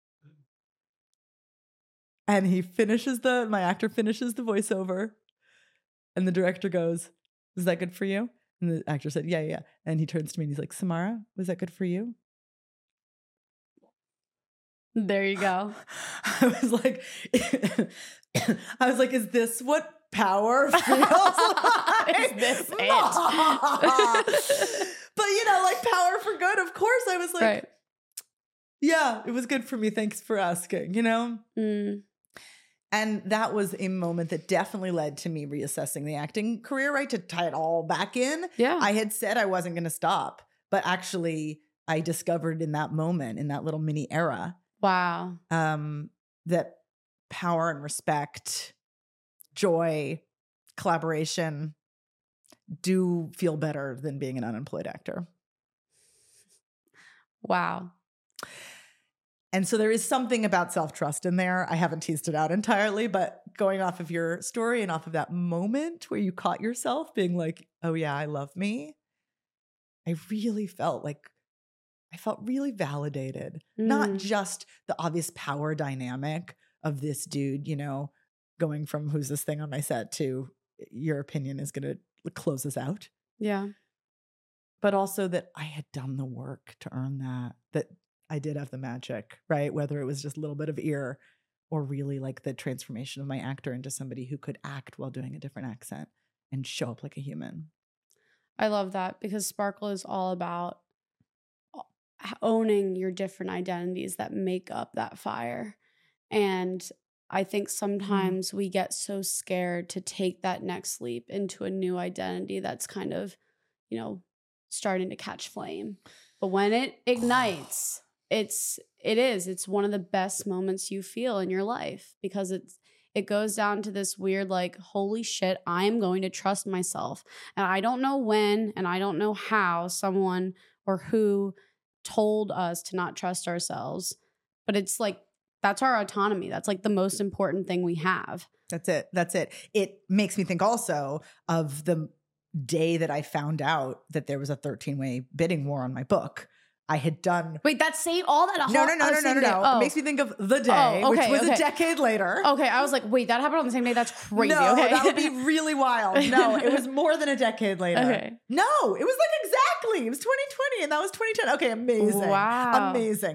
And my actor finishes the voiceover. And the director goes, "Was that good for you?" And the actor said, yeah. And he turns to me and he's like, "Samara, was that good for you?" There you go. I was like, is this what power feels like? Is this it? But like power for good. Of course, I was like, right. Yeah, it was good for me. Thanks for asking, And that was a moment that definitely led to me reassessing the acting career, right? To tie it all back in. Yeah. I had said I wasn't going to stop, but actually I discovered in that moment, in that little mini era, wow, that power and respect, joy, collaboration do feel better than being an unemployed actor. Wow. And so there is something about self-trust in there. I haven't teased it out entirely, but going off of your story and off of that moment where you caught yourself being like, "Oh yeah, I love me," I really felt really validated. Not just the obvious power dynamic of this dude, going from "who's this thing on my set" to "your opinion is going to close us out." Yeah. But also that I had done the work to earn that I did have the magic, right? Whether it was just a little bit of ear or really like the transformation of my actor into somebody who could act while doing a different accent and show up like a human. I love that because Sparkle is all about owning your different identities that make up that fire. And I think sometimes we get so scared to take that next leap into a new identity that's kind of, starting to catch flame. But when it ignites, it's one of the best moments you feel in your life because it goes down to this weird, like, holy shit, I am going to trust myself. And I don't know when, and I don't know how someone or who told us to not trust ourselves, but it's like, that's our autonomy. That's like the most important thing we have. That's it. It makes me think also of the day that I found out that there was a 13-way bidding war on my book. I had done. Wait, that's saying all that? No. Oh. It makes me think of the day, which was a decade later. Okay, I was like, wait, that happened on the same day? That's crazy. No, okay. That would be really wild. No, it was more than a decade later. Okay. No, it was like exactly. It was 2020 and that was 2010. Okay, amazing. Wow. Amazing.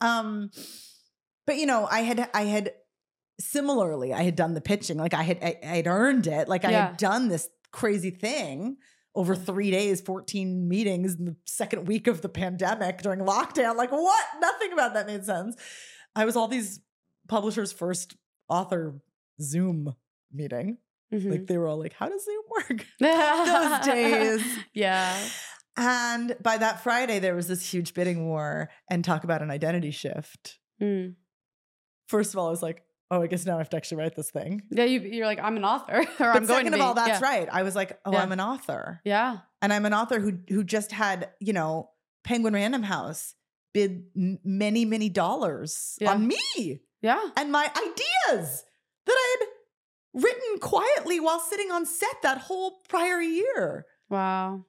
But I had similarly, I had done the pitching. Like I had earned it. Like I had done this crazy thing over 3 days, 14 meetings in the second week of the pandemic during lockdown. Like what? Nothing about that made sense. I was all these publishers' first author Zoom meeting. Like they were all like, "How does Zoom work?" Those days. Yeah. And by that Friday, there was this huge bidding war and talk about an identity shift. First of all, I was like, "Oh, I guess now I have to actually write this thing." Yeah, you're like, "I'm an author," or but "I'm going to be." Second of all, that's right. I was like, "Oh, I'm an author." Yeah, and I'm an author who just had Penguin Random House bid many, many dollars on me. Yeah, and my ideas that I had written quietly while sitting on set that whole prior year. Wow,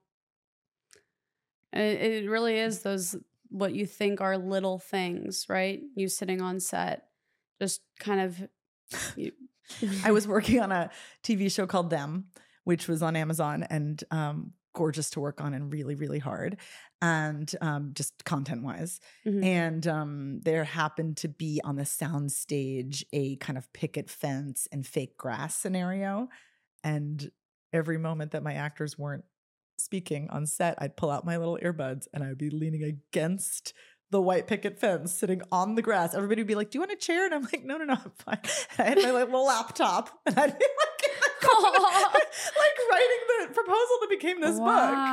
it really is those what you think are little things, right? You sitting on set. Just kind of. I was working on a TV show called Them, which was on Amazon and gorgeous to work on and really, really hard. And just content wise. And there happened to be on the sound stage a kind of picket fence and fake grass scenario. And every moment that my actors weren't speaking on set, I'd pull out my little earbuds and I'd be leaning against the white picket fence sitting on the grass. Everybody would be like, "Do you want a chair?" And I'm like, no, I'm fine. And I had my little laptop and I'd be like writing the proposal that became this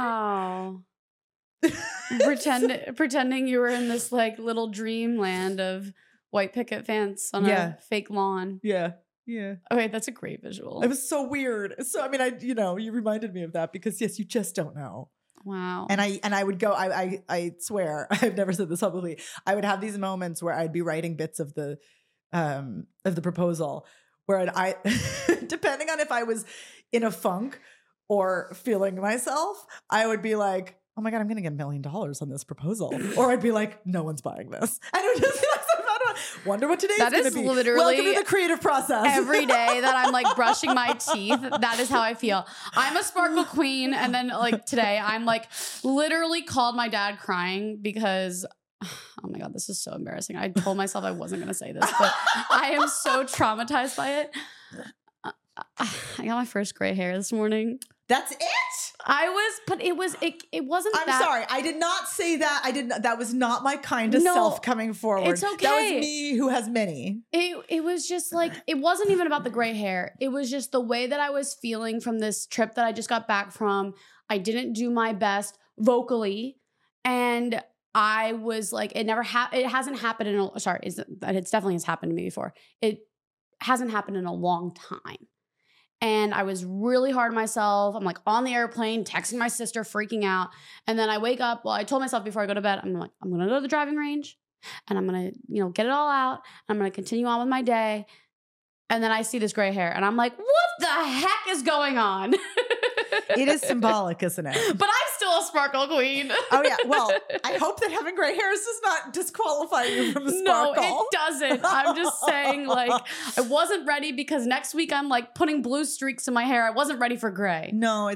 book. Pretending you were in this like little dreamland of white picket fence on a fake lawn. Yeah. Okay, that's a great visual. It was so weird. So, I mean, you reminded me of that because yes, you just don't know. Wow. And I would go, I swear, I've never said this publicly. I would have these moments where I'd be writing bits of the of the proposal, where I depending on if I was in a funk or feeling myself, I would be like, oh my God, I'm going to get $1 million on this proposal. Or I'd be like, no one's buying this. And it would just be like, wonder what today's going to be. That is literally welcome to the creative process. Every day that I'm like brushing my teeth, that is how I feel. I'm a sparkle queen. And then like today, I'm like literally called my dad crying because, oh my God, this is so embarrassing. I told myself I wasn't going to say this, but I am so traumatized by it. I got my first gray hair this morning. That's it? But it wasn't I'm sorry. I did not say that. That was not my kind of self coming forward. It's okay. That was me who has many. It was just like, it wasn't even about the gray hair. It was just the way that I was feeling from this trip that I just got back from. I didn't do my best vocally. And I was like, it hasn't happened it's definitely has happened to me before. It hasn't happened in a long time. And I was really hard on myself. I'm like on the airplane, texting my sister, freaking out. And then I wake up. Well, I told myself before I go to bed, I'm like, I'm going to go to the driving range and I'm going to, get it all out. I'm going to continue on with my day. And then I see this gray hair and I'm like, what the heck is going on? It is symbolic, isn't it? But I'm still a sparkle queen. Oh yeah. Well, I hope that having gray hairs does not disqualify you from sparkle. No, it doesn't. I'm just saying, like, I wasn't ready because next week I'm like putting blue streaks in my hair. I wasn't ready for gray. No,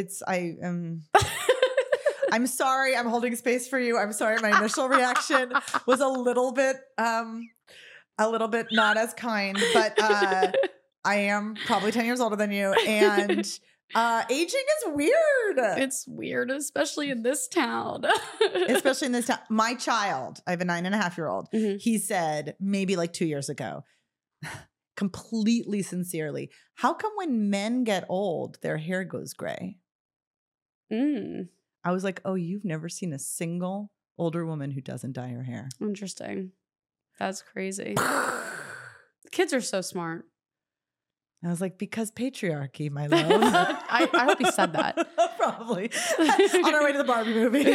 I'm sorry. I'm holding space for you. I'm sorry. My initial reaction was a little bit not as kind, but I am probably 10 years older than you, and aging is weird. It's weird, especially in this town. My child, I have a 9.5-year-old. Mm-hmm. He said maybe like 2 years ago, completely sincerely, how come when men get old, their hair goes gray? I was like, oh, you've never seen a single older woman who doesn't dye her hair. Interesting. That's crazy. Kids are so smart. I was like, because patriarchy, my love. I hope he said that. Probably. On our way to the Barbie movie.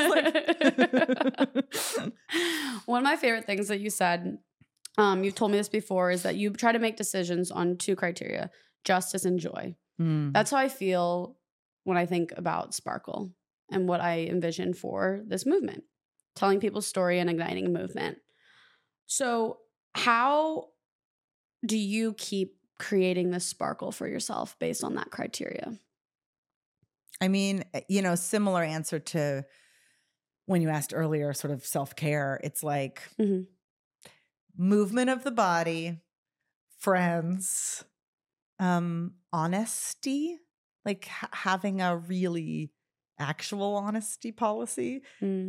One of my favorite things that you said, you've told me this before, is that you try to make decisions on 2 criteria, justice and joy. That's how I feel when I think about Sparkle and what I envision for this movement, telling people's story and igniting a movement. So how do you keep creating this sparkle for yourself based on that criteria? I mean, similar answer to when you asked earlier, sort of self-care. It's like movement of the body, friends, honesty, like having a really actual honesty policy,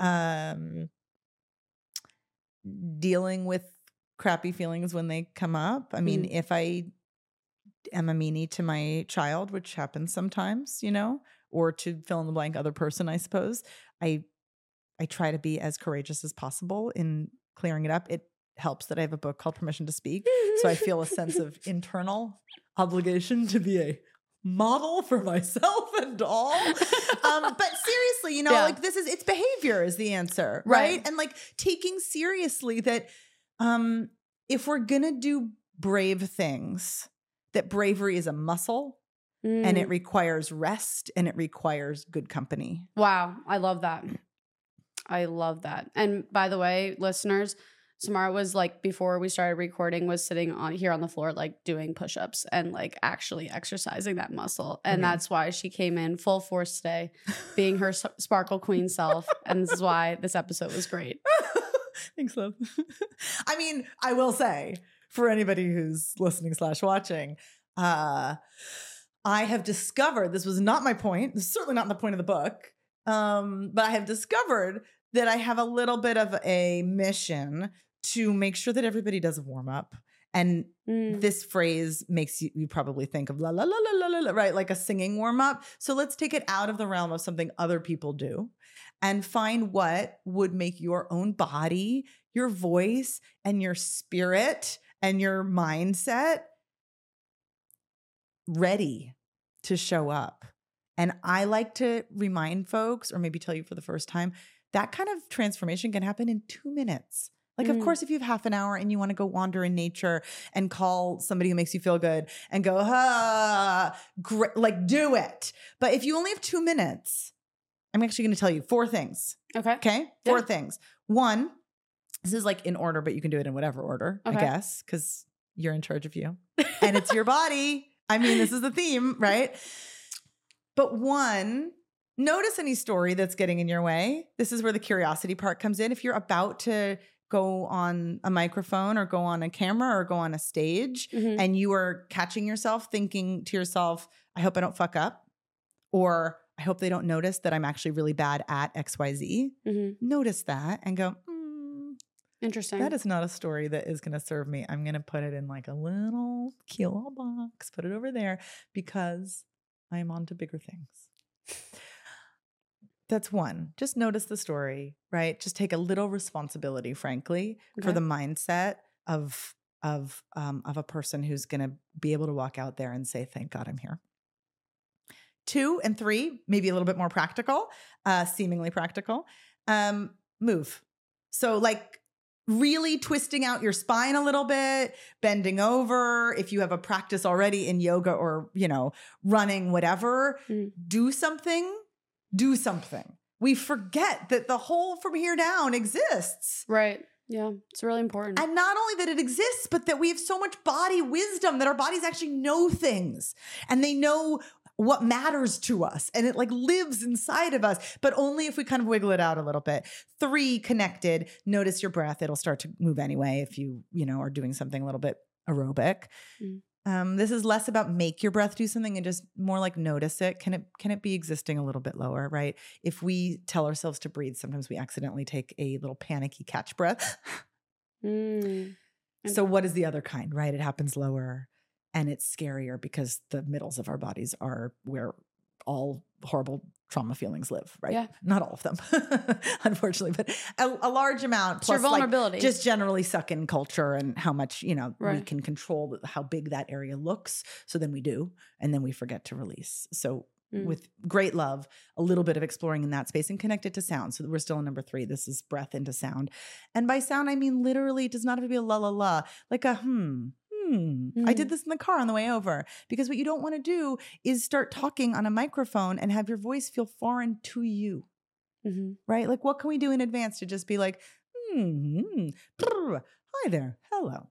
dealing with crappy feelings when they come up. I mean, if I am a meanie to my child, which happens sometimes, or to fill in the blank other person, I suppose, I try to be as courageous as possible in clearing it up. It helps that I have a book called Permission to Speak. So I feel a sense of internal obligation to be a model for myself and all. But seriously, like it's behavior is the answer, right? And like taking seriously that if we're going to do brave things, that bravery is a muscle and it requires rest and it requires good company. Wow. I love that. And by the way, listeners, Samara was like, before we started recording, was sitting here on the floor, like doing push-ups and like actually exercising that muscle. And that's why she came in full force today, being her sparkle queen self. And this is why this episode was great. Thanks, love. I mean, I will say, for anybody who's listening / watching, I have discovered, this was not my point, this is certainly not the point of the book, but I have discovered that I have a little bit of a mission to make sure that everybody does a warm up. And this phrase makes you probably think of la la la la la la, right? Like a singing warm up. So let's take it out of the realm of something other people do and find what would make your own body, your voice, and your spirit and your mindset ready to show up. And I like to remind folks, or maybe tell you for the first time, that kind of transformation can happen in 2 minutes. Like, of course, if you have half an hour and you want to go wander in nature and call somebody who makes you feel good and go, great, like do it. But if you only have 2 minutes, I'm actually going to tell you 4 things. Okay. 4 things. 1, this is like in order, but you can do it in whatever order, I guess, because you're in charge of you and it's your body. I mean, this is the theme, right? But 1, notice any story that's getting in your way. This is where the curiosity part comes in. If you're about to go on a microphone or go on a camera or go on a stage and you are catching yourself thinking to yourself, I hope I don't fuck up, or I hope they don't notice that I'm actually really bad at XYZ. Notice that and go, interesting. That is not a story that is going to serve me. I'm going to put it in like a little cute little box, put it over there because I'm on to bigger things. That's 1. Just notice the story, right? Just take a little responsibility, frankly, for the mindset of a person who's going to be able to walk out there and say, thank God I'm here. 2 and 3, maybe a little bit more practical, seemingly practical, move. So like really twisting out your spine a little bit, bending over. If you have a practice already in yoga or, running, whatever, do something. We forget that the whole from here down exists. Right. Yeah. It's really important. And not only that it exists, but that we have so much body wisdom that our bodies actually know things and they know what matters to us. And it like lives inside of us, but only if we kind of wiggle it out a little bit. 3, connected. Notice your breath. It'll start to move anyway if you are doing something a little bit aerobic. This is less about make your breath do something and just more like notice it. Can it be existing a little bit lower, right? If we tell ourselves to breathe, sometimes we accidentally take a little panicky catch breath. So what is the other kind, right? It happens lower and it's scarier because the middles of our bodies are where all horrible trauma feelings live, right? Yeah. Not all of them, unfortunately, but a large amount. It's plus your vulnerability. Like just generally suck in culture and how much, we can control how big that area looks. So then we do, and then we forget to release. So with great love, a little bit of exploring in that space and connect it to sound. So we're still in number 3. This is breath into sound. And by sound, I mean, literally it does not have to be a la la la, like a I did this in the car on the way over, because what you don't want to do is start talking on a microphone and have your voice feel foreign to you, right? Like what can we do in advance to just be like, hi there. Hello.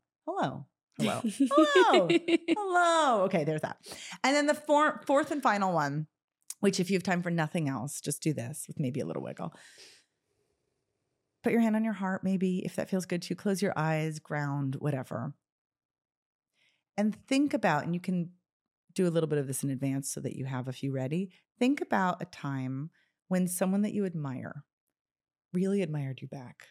Okay, there's that. And then the 4th and final one, which if you have time for nothing else, just do this with maybe a little wiggle. Put your hand on your heart, maybe if that feels good to you. Close your eyes, ground, whatever. And think about, and you can do a little bit of this in advance so that you have a few ready. Think about a time when someone that you admire really admired you back.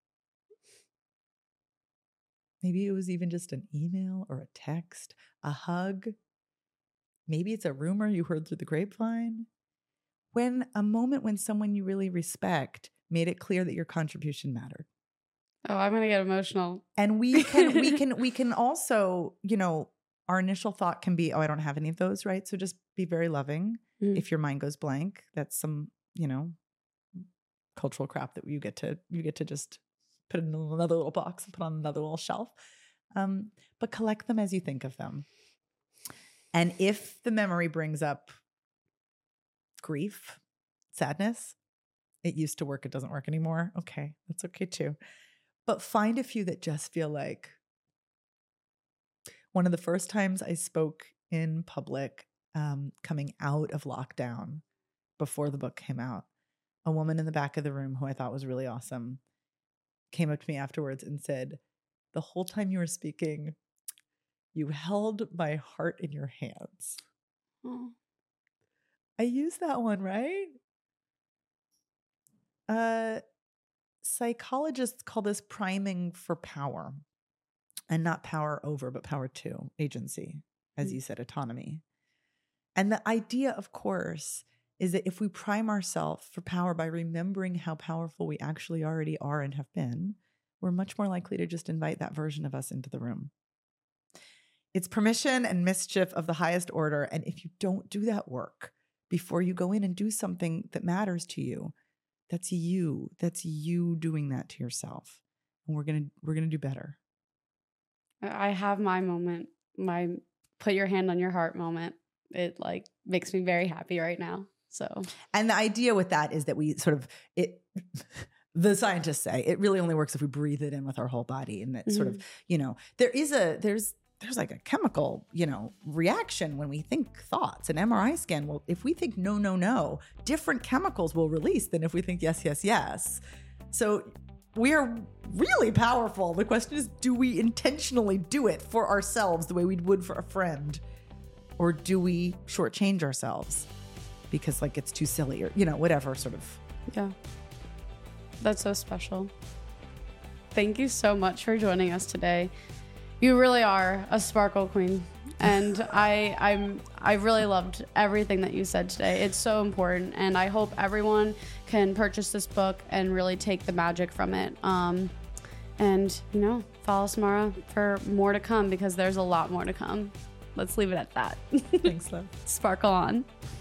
Maybe it was even just an email or a text, a hug. Maybe it's a rumor you heard through the grapevine. A moment when someone you really respect made it clear that your contribution mattered. Oh, I'm going to get emotional. And we can also, our initial thought can be, oh, I don't have any of those, right? So just be very loving. If your mind goes blank, that's some, cultural crap that you get to just put in another little box and put on another little shelf. But collect them as you think of them. And if the memory brings up grief, sadness, it used to work, it doesn't work anymore. Okay, that's okay too. But find a few that just feel like. One of the first times I spoke in public, coming out of lockdown before the book came out, a woman in the back of the room who I thought was really awesome came up to me afterwards and said, the whole time you were speaking, you held my heart in your hands. Oh. I used that one, right? Psychologists call this priming for power, and not power over, but power to, agency, as you said, autonomy. And the idea, of course, is that if we prime ourselves for power by remembering how powerful we actually already are and have been, we're much more likely to just invite that version of us into the room. It's permission and mischief of the highest order. And if you don't do that work before you go in and do something that matters to you, that's you doing that to yourself. and we're gonna do better. I have my moment, my put your hand on your heart moment. It like makes me very happy right now. So, and the idea with that is that we sort of the scientists say it really only works if we breathe it in with our whole body, and that sort of, you know, there's like a chemical, you know, reaction when we think thoughts. An MRI scan will, if we think no, different chemicals will release than if we think yes. So we are really powerful. The question is, do we intentionally do it for ourselves the way we would for a friend? Or do we shortchange ourselves because like it's too silly or, you know, whatever sort of. Yeah. That's so special. Thank you so much for joining us today. You really are a sparkle queen. And I really loved everything that you said today. It's so important. And I hope everyone can purchase this book and really take the magic from it. And, you know, follow Samara for more to come, because there's a lot more to come. Let's leave it at that. Thanks, love. Sparkle on.